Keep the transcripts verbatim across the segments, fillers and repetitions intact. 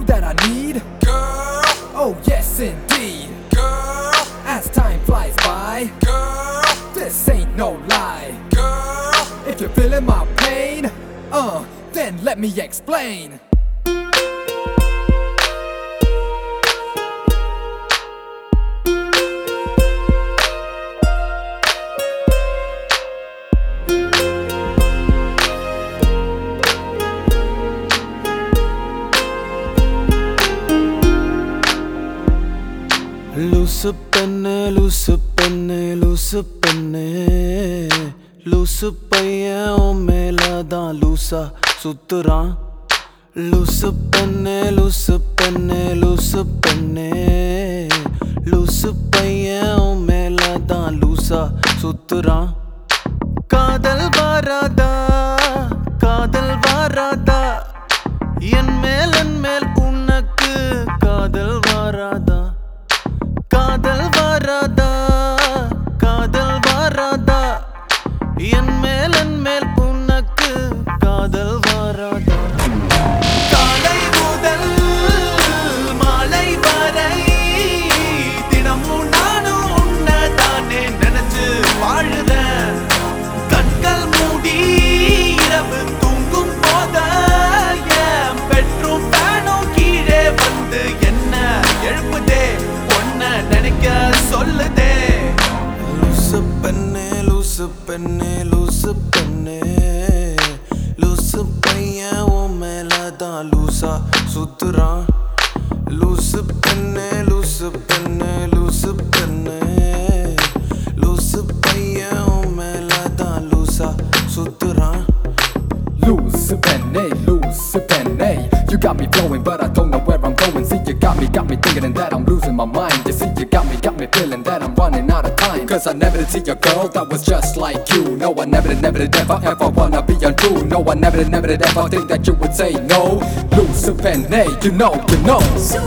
that I need? Girl, oh yes indeed. Girl, as time flies by. Girl, this ain't no lie. Girl, if you're feeling my pain, uh, then let me explain. லூசு பெண்ணே லூசு பெண்ணே லூசு பெண்ணே லூசு பையன் உன் மேலதான் லூசா சுத்துறான். லூசு பெண்ணே லூசு பெண்ணே லூசு பெண்ணே லூசு பையன் உன் மேலதான் லூசா சுத்துறான். காதல் வாராதா காதல் வாராதா என் மேல் என் மேல் உனக்கு காதல் வாராதா காதல் வாராதா காதல் வாராதா என் மேல் என் மேல் உனக்கு காதல் வாராதா. காலை முதல் மாலை வரை தினமும் நானும் உன்னை தானே நினைச்சு வாழுறேன். கண்கள் மூடி இரவு தூங்கும் போத என் பெட்ரூம் ஃபேனும் கீழே வந்து என்ன எழுப்புதே நினைக்க சொல்லுதே. லூசு பெண்ணே லூசு பெண்ணே லூசு பெண்ணே லூசு பையன் உன் மேலதான் லூசா சுத்துறான். லூசு பெண்ணே லூசு பெண்ணே லூசு பெண்ணே லூசு பையன் உன் மேலதான் லூசா சுத்துறான். Loose penny, loose penny. You got me flowing, but I don't know where I'm going. See, you got me, got me thinking that I'm losing my mind. You see, you got me, got me feeling that I'm running out of time. Cause I never did see a girl that was just like you. No, I never did, never did ever, ever wanna be untrue. No, I never did, never did ever think that you would say no. Loose penny, you know, you know.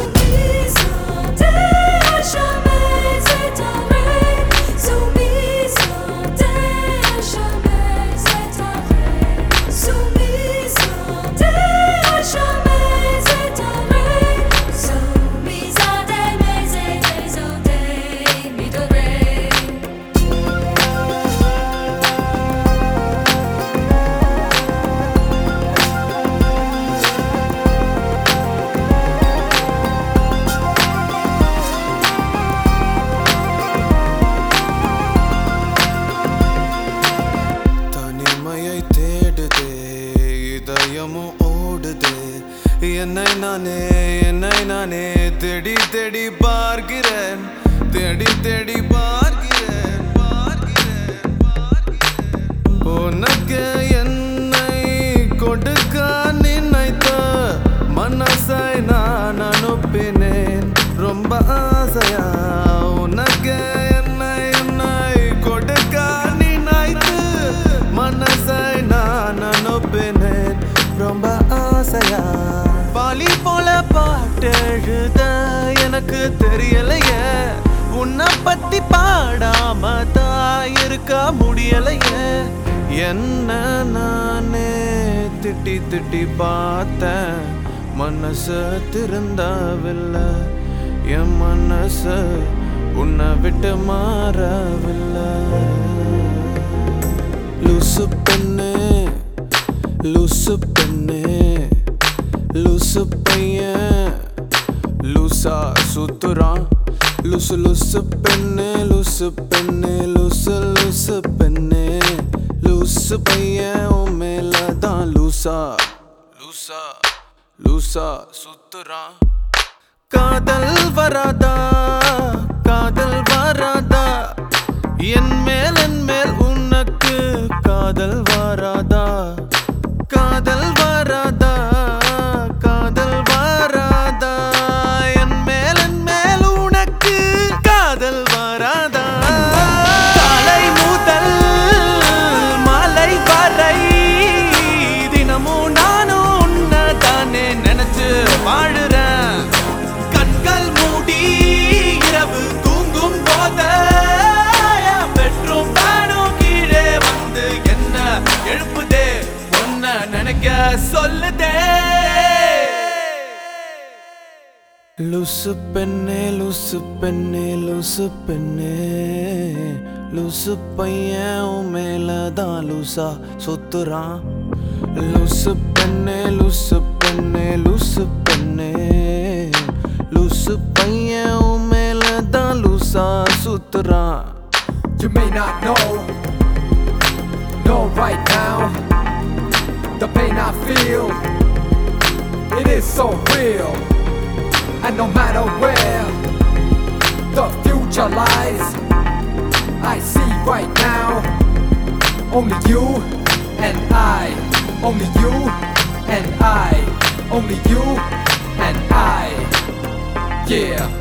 என்னை நானே என்னை நானே தேடி தேடி பார்க்கிறேன் தேடி தேடி பார்க்கிறேன் பார்க்கிறேன் பார்க்கிறேன். உனக்கு என்னை கொடுக்க நினைத்த மனசை நான் அனுப்பினேன் ரொம்ப ஆசையா. உனக்கு என்னை என்னை கொடுக்க நினைத்து மனசை நான் அனுப்பினேன் ரொம்ப ஆசையா. பாலி போல பாட்டெழுத எனக்கு தெரியலையே உன்னை பத்தி பாடாம தான் இருக்க முடியலையே. என்ன நானே திட்டி திட்டி பார்த்தேன் மனசு திருந்தவில்லை. என் மனசு உன்னை விட்டு மாறவில்லை. லூசு பெண்ணே லூசு பெண்ணே லூசு பையன் லூசா சுத்துறான். லூசு லூசு பெண்ணே லூசு பெண்ணே லூசு லூசு பெண்ணே லூசு பையன் உன் மேலதான் லூசா லூசா லூசா சுத்துறான். காதல் வராதா காதல் வராதா என் மேல் என் மேல் உனக்கு காதல் வராதா காதல் வராதா காதல் வராதா என் மேல் என் மேல் உனக்கு காதல் வராதா. காலை முதல் மாலை வரை தினமும் நானும் உன்னை தானே நினைச்சு வாழுறேன். கண்கள் மூடி இரவு தூங்கும் போத பெட்ரூம் ஃபேனும் கீழே வந்து என்ன எழுப்புதே உன்னை நினைக்க லூசு பெண்ணே லூசு பெண்ணே லூசு பெண்ணே லூசு பையன் உன் மேலதான் லூசா சுத்துறான் லூசு பெண்ணே லூசு பெண்ணே லூசு பெண்ணே லூசு பையன் உன் மேலதான் லூசா சுத்துறான். You may not know, know right now, the pain I feel, it is so real. And no matter where the future lies, I see right now only you and I, only you and I, only you and I, yeah.